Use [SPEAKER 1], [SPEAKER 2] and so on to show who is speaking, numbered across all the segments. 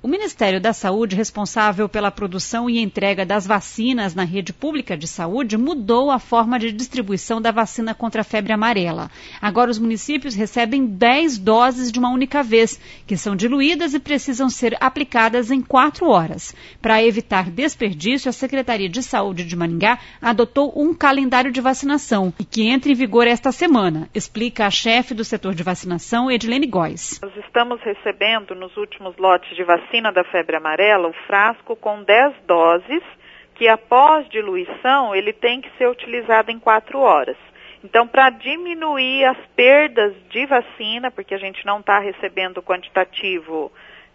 [SPEAKER 1] O Ministério da Saúde, responsável pela produção e entrega das vacinas na rede pública de saúde, mudou a forma de distribuição da vacina contra a febre amarela. Agora os municípios recebem 10 doses de uma única vez, que são diluídas e precisam ser aplicadas em 4 horas. Para evitar desperdício, a Secretaria de Saúde de Maringá adotou um calendário de vacinação e que entra em vigor esta semana, explica a chefe do setor de vacinação, Edilene Góes.
[SPEAKER 2] Nós estamos recebendo nos últimos lotes de vacina da febre amarela o frasco com 10 doses, que após diluição ele tem que ser utilizado em 4 horas. Então, para diminuir as perdas de vacina, porque a gente não está recebendo quantitativo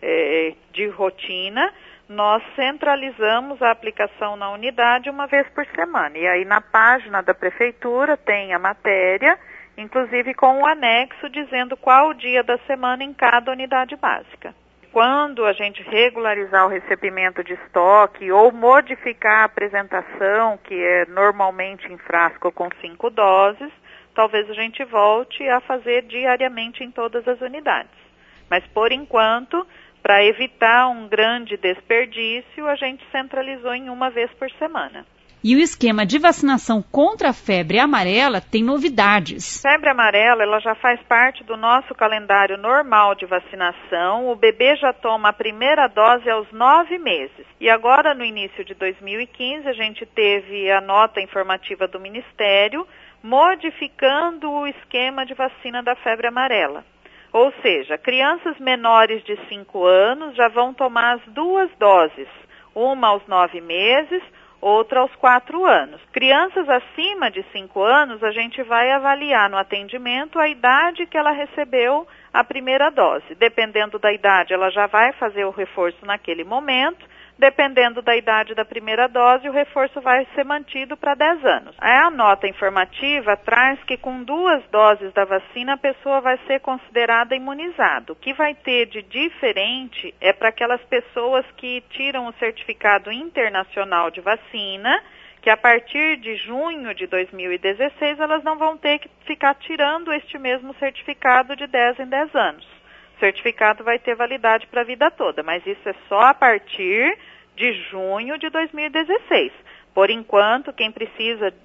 [SPEAKER 2] de rotina, nós centralizamos a aplicação na unidade uma vez por semana. E aí na página da prefeitura tem a matéria, inclusive com um anexo dizendo qual o dia da semana em cada unidade básica. Quando a gente regularizar o recebimento de estoque ou modificar a apresentação, que é normalmente em frasco com 5 doses, talvez a gente volte a fazer diariamente em todas as unidades. Mas, por enquanto, para evitar um grande desperdício, a gente centralizou em uma vez por semana.
[SPEAKER 1] E o esquema de vacinação contra a febre amarela tem novidades.
[SPEAKER 2] Febre amarela, ela já faz parte do nosso calendário normal de vacinação. O bebê já toma a primeira dose aos 9 meses. E agora, no início de 2015, a gente teve a nota informativa do Ministério modificando o esquema de vacina da febre amarela. Ou seja, crianças menores de 5 anos já vão tomar as 2 doses, uma aos 9 meses, outra aos 4 anos. Crianças acima de 5 anos, a gente vai avaliar no atendimento a idade que ela recebeu a primeira dose. Dependendo da idade, ela já vai fazer o reforço naquele momento. Dependendo da idade da primeira dose, o reforço vai ser mantido para 10 anos. A nota informativa traz que com 2 doses da vacina a pessoa vai ser considerada imunizada. O que vai ter de diferente é para aquelas pessoas que tiram o certificado internacional de vacina, que a partir de junho de 2016 elas não vão ter que ficar tirando este mesmo certificado de 10 em 10 anos. O certificado vai ter validade para a vida toda, mas isso é só a partir de junho de 2016. Por enquanto, quem precisa,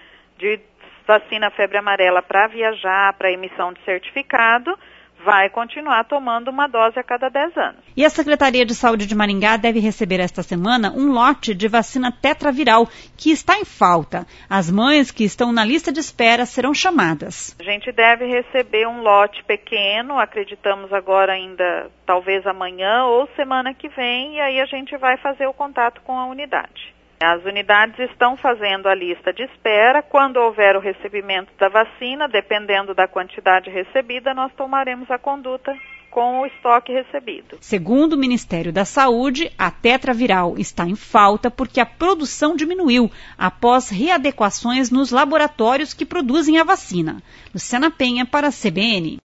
[SPEAKER 2] de vacina febre amarela para viajar, para emissão de certificado, vai continuar tomando uma dose a cada 10 anos.
[SPEAKER 1] E a Secretaria de Saúde de Maringá deve receber esta semana um lote de vacina tetraviral, que está em falta. As mães que estão na lista de espera serão chamadas.
[SPEAKER 2] A gente deve receber um lote pequeno, acreditamos agora ainda, talvez amanhã ou semana que vem, e aí a gente vai fazer o contato com a unidade. As unidades estão fazendo a lista de espera. Quando houver o recebimento da vacina, dependendo da quantidade recebida, nós tomaremos a conduta com o estoque recebido.
[SPEAKER 1] Segundo o Ministério da Saúde, a tetraviral está em falta porque a produção diminuiu após readequações nos laboratórios que produzem a vacina. Luciana Penha para a CBN.